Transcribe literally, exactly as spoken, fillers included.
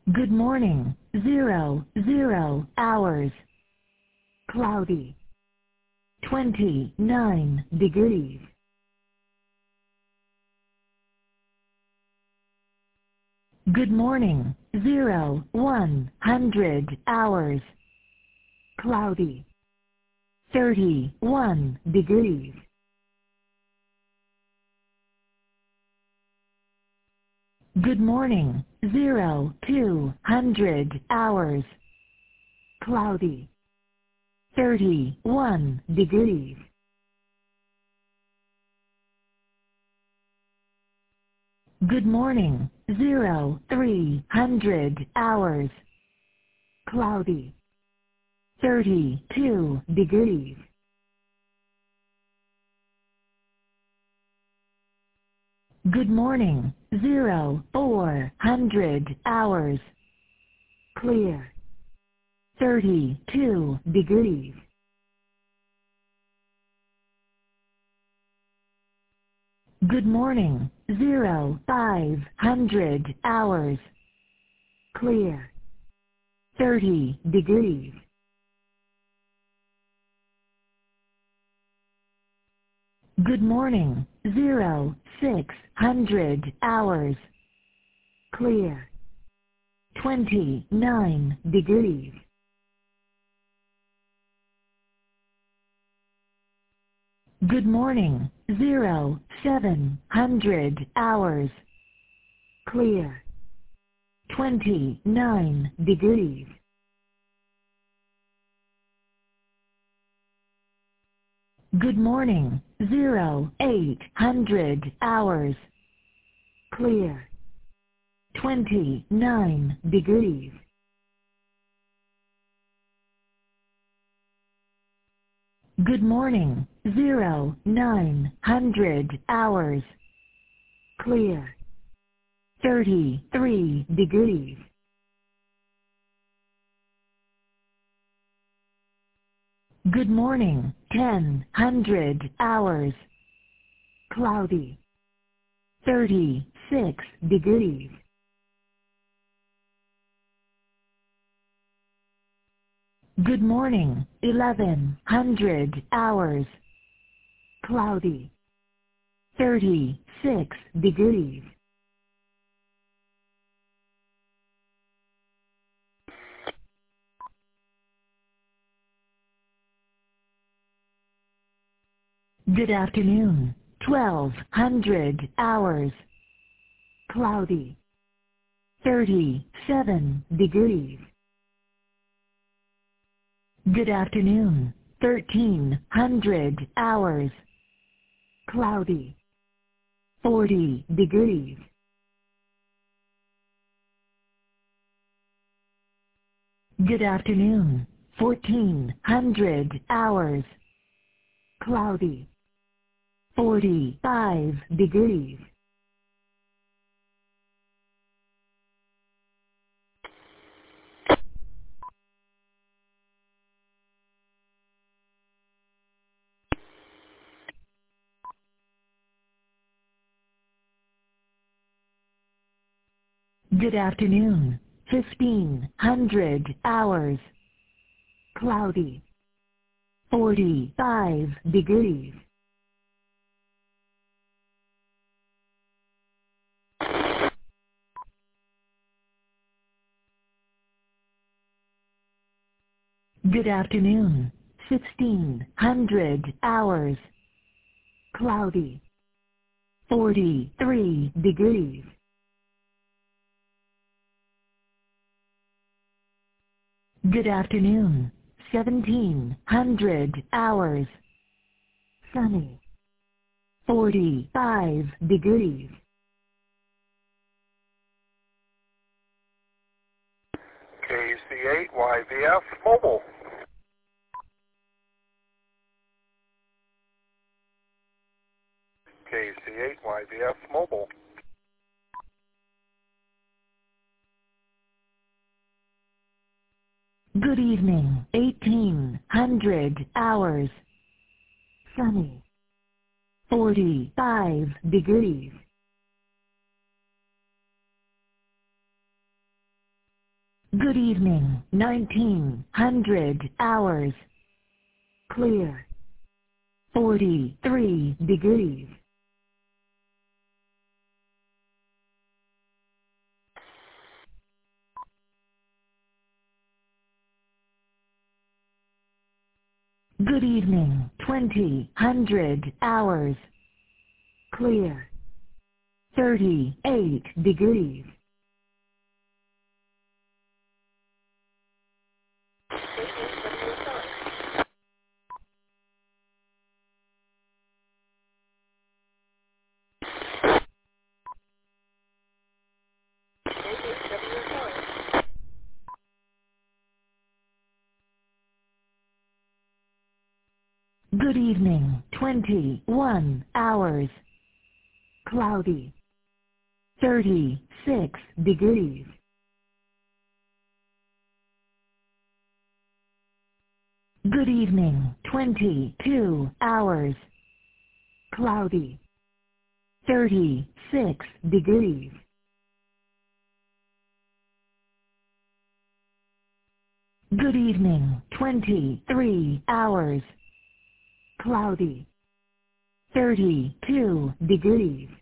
Good morning, zero, zero hours. Cloudy. twenty-nine degrees. Good morning, zero, one hundred hours. Cloudy. thirty-one degrees. Good morning, zero, two hundred hours. Cloudy. thirty-one degrees. Good morning, zero, three hundred hours. Cloudy. thirty-two degrees. Good morning, zero, four hundred hours. Clear. thirty-two degrees. Good morning, zero, five hundred hours. Clear. thirty degrees. Good morning, zero, six hundred hours. Clear. twenty-nine degrees. Good morning, zero, seven hundred hours. Clear. twenty-nine degrees. Good morning, zero, eight hundred hours. Clear. twenty-nine degrees. Good morning, zero, nine hundred hours. Clear. thirty-three degrees. Good morning, ten hundred hours. Cloudy. thirty-six degrees. Good morning, eleven hundred hours. Cloudy. thirty-six degrees. Good afternoon, twelve hundred hours. Cloudy. thirty-seven degrees. Good afternoon, thirteen hundred hours. Cloudy. forty degrees. Good afternoon, fourteen hundred hours. Cloudy. forty-five degrees. Good afternoon, fifteen hundred hours. Cloudy. forty-five degrees. Good afternoon, sixteen hundred hours. Cloudy. forty-three degrees. Good afternoon, seventeen hundred hours. Sunny. forty-five degrees. K C eight Y V F Mobile. K C eight Y V F Mobile. Good evening, eighteen hundred hours. Sunny. forty-five degrees. Good evening, nineteen hundred hours. Clear. forty-three degrees. Good evening, twenty hundred hours. Clear. thirty-eight degrees. Good evening, twenty-one hours. Cloudy. thirty-six degrees. Good evening, twenty-two hours. Cloudy. thirty-six degrees. Good evening, twenty-three hours. Cloudy. thirty-two degrees.